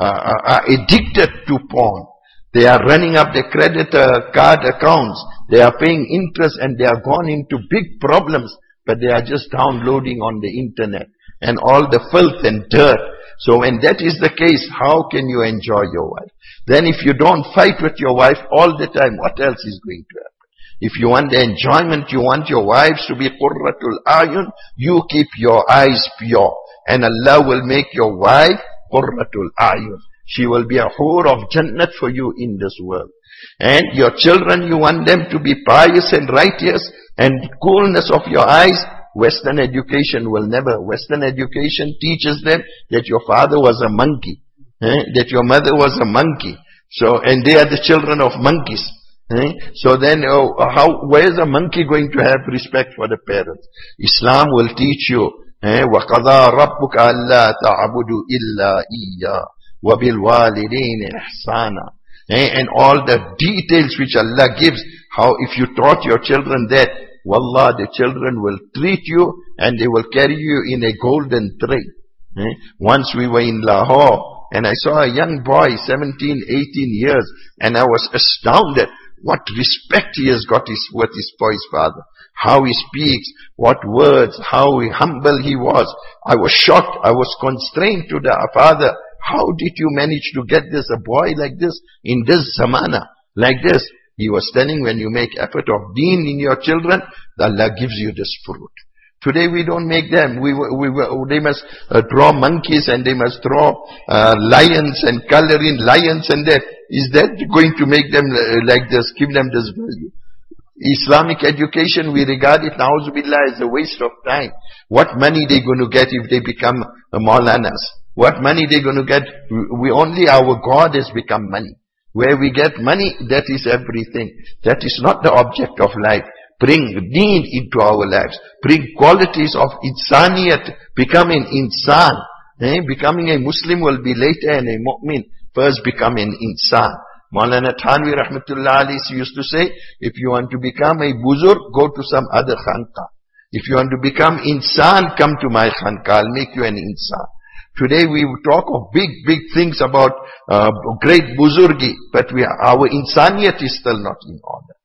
addicted to porn. They are running up the credit card accounts. They are paying interest and they are gone into big problems. But they are just downloading on the internet and all the filth and dirt. So when that is the case, how can you enjoy your wife? Then if you don't fight with your wife all the time, what else is going to happen? If you want the enjoyment, you want your wives to be qurratul ayun, you keep your eyes pure. And Allah will make your wife Qurratul A'yun. She will be a whore of Jannat for you in this world. And your children, you want them to be pious and righteous and coolness of your eyes. Western education will never. Western education teaches them that your father was a monkey, that your mother was a monkey. So, and they are the children of monkeys. So then, where is a monkey going to have respect for the parents? Islam will teach you, وَقَضَى رَبُّكَ أَلَّا تَعْبُدُوا إِلَّا إِيَّاهُ وَبِالْوَالِدَيْنِ إِحْسَانًا. And all the details which Allah gives, how if you taught your children that, wallah, the children will treat you and they will carry you in a golden tray. Once we were in Lahore and I saw a young boy, 17, 18 years, and I was astounded what respect he has got for his father. How he speaks, what words, how humble he was. I was shocked, I was constrained to the father. How did you manage to get this, a boy like this, in this zamana, like this? He was telling, when you make effort of deen in your children, Allah gives you this fruit. Today we don't make them. They must draw monkeys and they must draw lions and color in lions and that. Is that going to make them like this, give them this value? Islamic education, we regard it, na'uzubillah, as a waste of time. What money they going to get if they become Maulanas? What money they going to get? Our God has become money. Where we get money, that is everything. That is not the object of life. Bring deen into our lives. Bring qualities of insaniyat. Become an insan. Becoming a Muslim will be later and a mu'min. First become an insan. Maulana Thanvi rahmatullah alayhi used to say, if you want to become a buzurg, go to some other khanqa. If you want to become insan, come to my khanqa. I'll make you an insan. Today we talk of big things about great buzurgi, but our insaniyat is still not in order.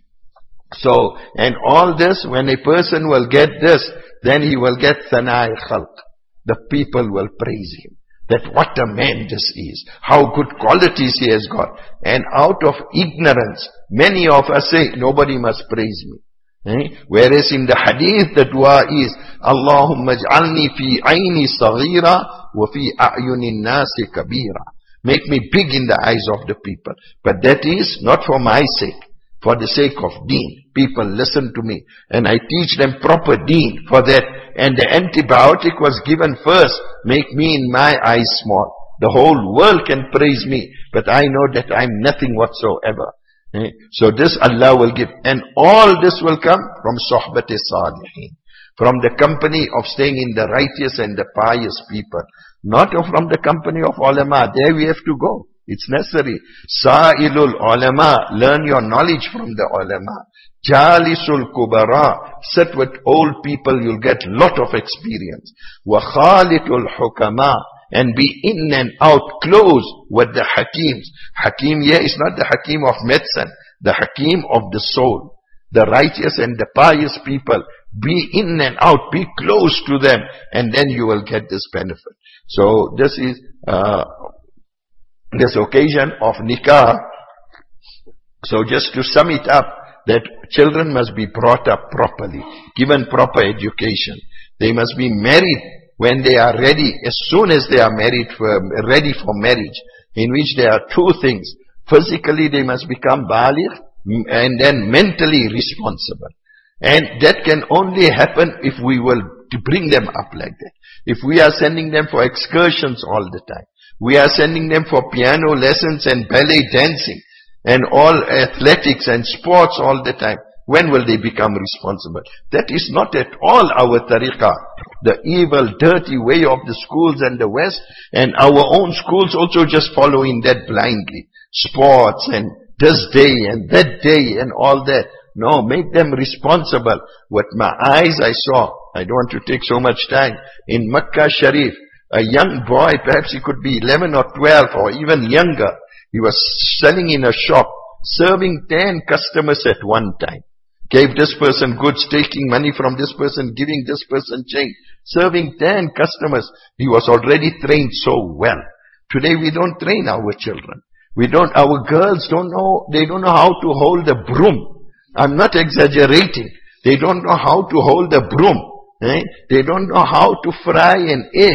So, and all this, when a person will get this, then he will get thana'i khalq. The people will praise him. That what a man this is. How good qualities he has got. And out of ignorance, many of us say, nobody must praise me. Whereas in the hadith, the dua is, Allahumma ij'alni fi ayni saghira wa fi a'yunin nasi kabira. Make me big in the eyes of the people. But that is not for my sake. For the sake of deen. People listen to me. And I teach them proper deen for that. And the antibiotic was given first. Make me in my eyes small. The whole world can praise me. But I know that I'm nothing whatsoever. So this Allah will give. And all this will come from Sohbat Salihin. From the company of staying in the righteous and the pious people. Not from the company of ulama. There we have to go. It's necessary. Sa'ilul ulama. Learn your knowledge from the ulama. Jalisul kubara. Sit with old people. You'll get lot of experience. Wa khalitul hukama. And be in and out close with the hakims. Hakim here is not the hakim of medicine. The hakim of the soul. The righteous and the pious people. Be in and out. Be close to them. And then you will get this benefit. So this is this occasion of nikah. So just to sum it up, that children must be brought up properly, given proper education. They must be married when they are ready, as soon as they are married, ready for marriage, in which there are two things. Physically they must become baligh, and then mentally responsible. And that can only happen if we will bring them up like that. If we are sending them for excursions all the time, we are sending them for piano lessons and ballet dancing and all athletics and sports all the time, when will they become responsible? That is not at all our tariqah. The evil, dirty way of the schools and the West, and our own schools also just following that blindly. Sports and this day and that day and all that. No, make them responsible. With my eyes I saw, I don't want to take so much time, in Makkah Sharif, a young boy, perhaps he could be 11 or 12 or even younger. He was selling in a shop, serving 10 customers at one time. Gave this person goods, taking money from this person, giving this person change. Serving 10 customers. He was already trained so well. Today we don't train our children. Our girls don't know, they don't know how to hold a broom. I'm not exaggerating. They don't know how to hold a broom. They don't know how to fry an egg.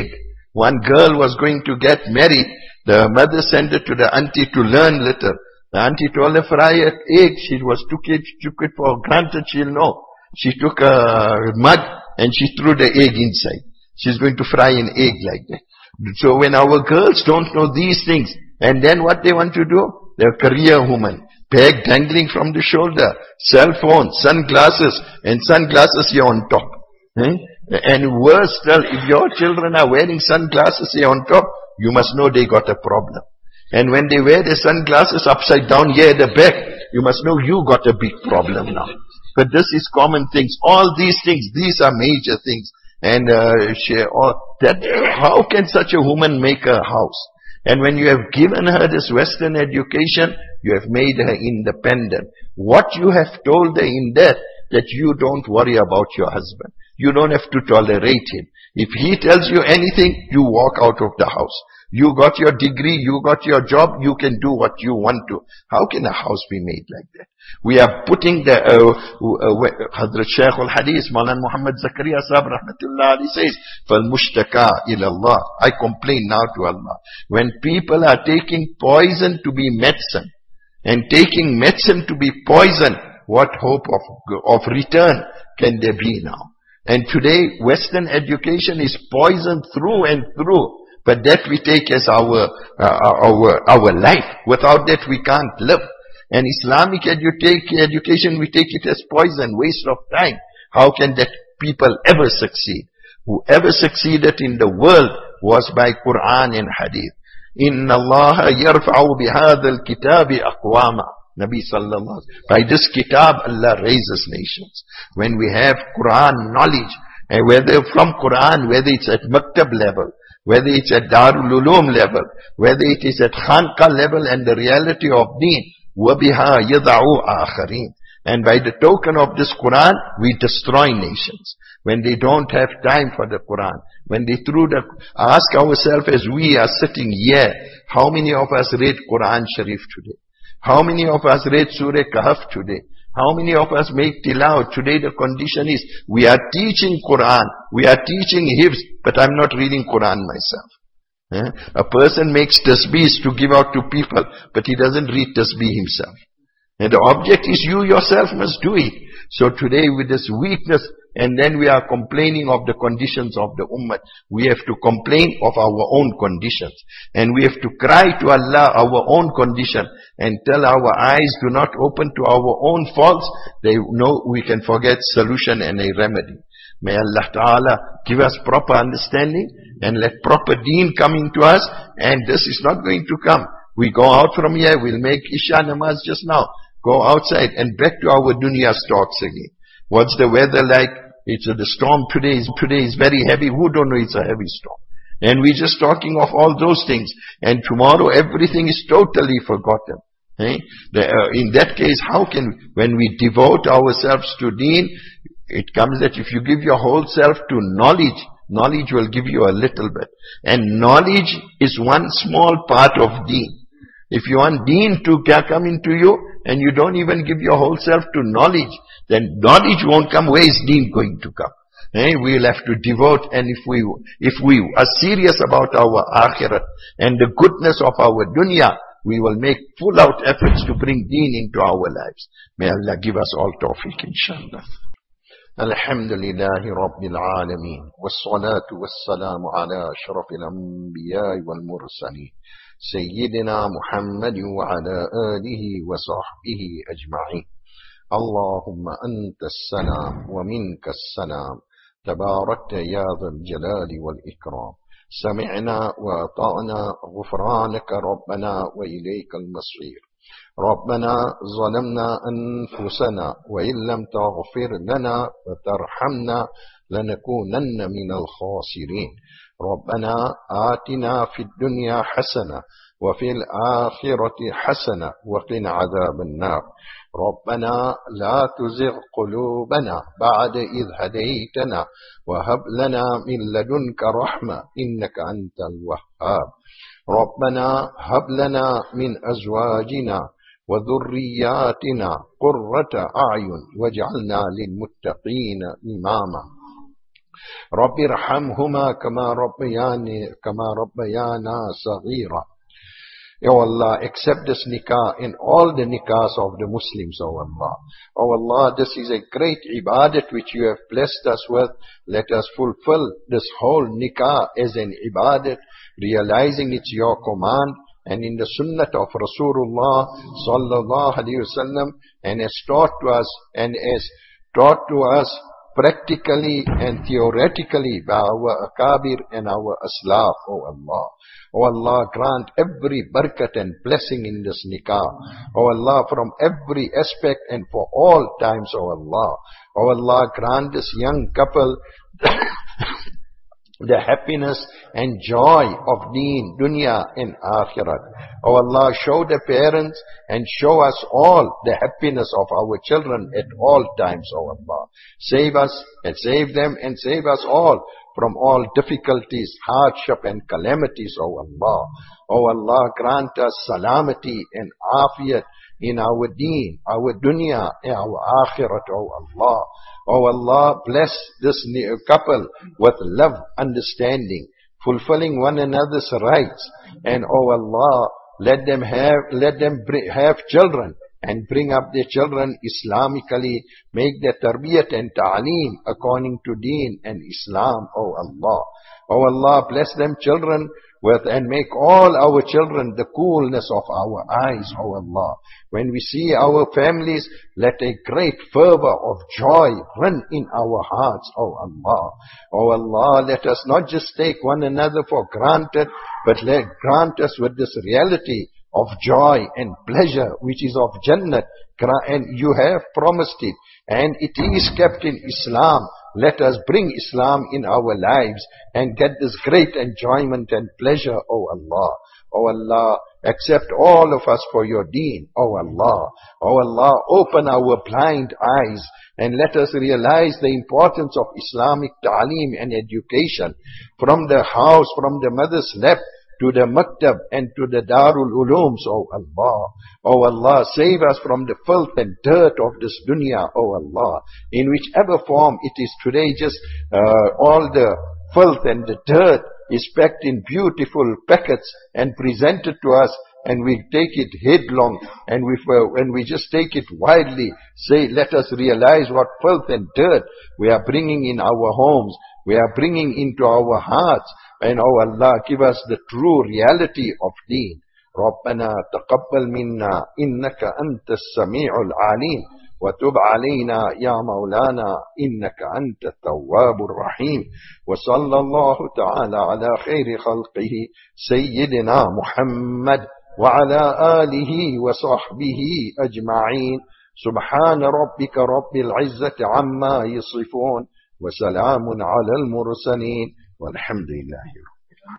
One girl was going to get married. The mother sent her to the auntie to learn little. The auntie told her, fry an egg. She took it for granted she'll know. She took a mud and she threw the egg inside. She's going to fry an egg like that. So when our girls don't know these things, and then what they want to do? They're career women. Bag dangling from the shoulder, cell phone, sunglasses, and sunglasses here on top. And worse still, if your children are wearing sunglasses here on top, you must know they got a problem. And when they wear the sunglasses upside down here at the back, you must know you got a big problem now. But this is common things. All these things, these are major things. And how can such a woman make a house? And when you have given her this Western education, you have made her independent. What you have told her in that you don't worry about your husband. You don't have to tolerate him. If he tells you anything, you walk out of the house. You got your degree, you got your job, you can do what you want to. How can a house be made like that? We are putting the, Hazrat Shaykh al-Hadith, Mawlana Muhammad Zakaria Sahib Rahmatullah Ali says, فَالْمُشْتَكَى إِلَى اللَّهِ. I complain now to Allah. When people are taking poison to be medicine, and taking medicine to be poison, what hope of return can there be now? And today, Western education is poisoned through and through. But that we take as our life. Without that we can't live. And Islamic education, we take it as poison, waste of time. How can that people ever succeed? Whoever succeeded in the world was by Quran and Hadith. Inna Allah yarfa'u bihadha al-kitabi aqwama. Nabi sallallahu alaihi wasallam. By this kitab, Allah raises nations. When we have Quran knowledge, and whether from Quran, whether it's at maktab level, whether it's at Darul Ulum level, whether it is at Khanqa level and the reality of Deen, وَبِهَا يَضَعُوا آخَرِينَ. And by the token of this Quran, we destroy nations. When they don't have time for the Quran, when they ask ourselves as we are sitting here, how many of us read Quran Sharif today? How many of us read Surah Kahf today? How many of us make tilawat? Today the condition is, we are teaching Quran, we are teaching hifz, but I'm not reading Quran myself. A person makes tasbeehs to give out to people, but he doesn't read tasbeeh himself. And the object is you yourself must do it. So today with this weakness, and then we are complaining of the conditions of the ummah. We have to complain of our own conditions. And we have to cry to Allah our own condition and tell our eyes do not open to our own faults. They know we can forget solution and a remedy. May Allah Ta'ala give us proper understanding and let proper deen come into us. And this is not going to come. We go out from here, we'll make Isha namaz just now. Go outside and back to our dunya stocks again. What's the weather like? The storm today is very heavy. Who don't know it's a heavy storm? And we're just talking of all those things. And tomorrow everything is totally forgotten. In that case, when we devote ourselves to deen, it comes that if you give your whole self to knowledge will give you a little bit. And knowledge is one small part of deen. If you want deen to come into you, and you don't even give your whole self to knowledge, then knowledge won't come. Where is deen going to come? We'll have to devote, and if we are serious about our akhirat and the goodness of our dunya, we will make full out efforts to bring deen into our lives. May Allah give us all tawfiq, inshallah. Alhamdulillahi Rabbil Alameen. Wassalatu wassalamu ala ashrafil anbiya wal mursaleen. سيدنا محمد وعلى آله وصحبه أجمعين. اللهم أنت السلام ومنك السلام تباركت يا ذا الجلال والإكرام. سمعنا وأطعنا غفرانك ربنا وإليك المصير. ربنا ظلمنا أنفسنا وإن لم تغفر لنا وترحمنا لنكونن من الخاسرين. ربنا آتنا في الدنيا حسنة وفي الآخرة حسنة وقنا عذاب النار. ربنا لا تزغ قلوبنا بعد إذ هديتنا وهب لنا من لدنك رحمة إنك أنت الوهاب. ربنا هب لنا من أزواجنا وذرياتنا قرة أعين واجعلنا للمتقين إماما. رب ارحمهما كما ربيانا صغيرا. O Allah, accept this nikah in all the nikahs of the Muslims, O Allah. O Allah, this is a great ibadat which you have blessed us with. Let us fulfill this whole nikah as an ibadat, realizing it's your command and in the sunnah of Rasulullah sallallahu alaihi wasallam, and as taught to us practically and theoretically by our akabir and our aslaf, O Allah. O Allah, grant every barakat and blessing in this nikah. O Allah, from every aspect and for all times, O Allah. O Allah, grant this young couple the happiness and joy of deen, dunya and akhirat. O Allah, show the parents and show us all the happiness of our children at all times, O Allah. Save us and save them and save us all from all difficulties, hardship and calamities, O Allah. O Allah, grant us salamati and afiyat in our deen, our dunya and our akhirat, O Allah. O Allah, bless this couple with love, understanding, fulfilling one another's rights. And O Allah, let them have children and bring up their children Islamically, make their tarbiyat and ta'aleem according to deen and Islam, O Allah. O Allah, bless them children with and make all our children the coolness of our eyes, O Allah. When we see our families, let a great fervor of joy run in our hearts, O Allah. O Allah, let us not just take one another for granted, but grant us with this reality of joy and pleasure which is of Jannat, and you have promised it, and it is kept in Islam. Let us bring Islam in our lives and get this great enjoyment and pleasure, O Allah. O Allah, accept all of us for your deen, O Allah. O Allah, open our blind eyes and let us realize the importance of Islamic ta'aleem and education from the house, from the mother's lap to the maktab and to the darul ulooms, O Allah. O Allah, save us from the filth and dirt of this dunya, O Allah. In whichever form it is today, just all the filth and the dirt is packed in beautiful packets and presented to us, and we take it headlong, and when we just take it widely, say, let us realize what filth and dirt we are bringing in our homes, we are bringing into our hearts. And O Allah, give us the true reality of deen. ربنا تقبل منا إنك أنت السميع العليم وتب علينا يا مولانا إنك أنت التواب الرحيم وصلى الله تعالى على خير خلقه سيدنا محمد وعلى آله وصحبه أجمعين سبحان ربك رب العزة عما يصفون وسلام على المرسلين والحمد لله.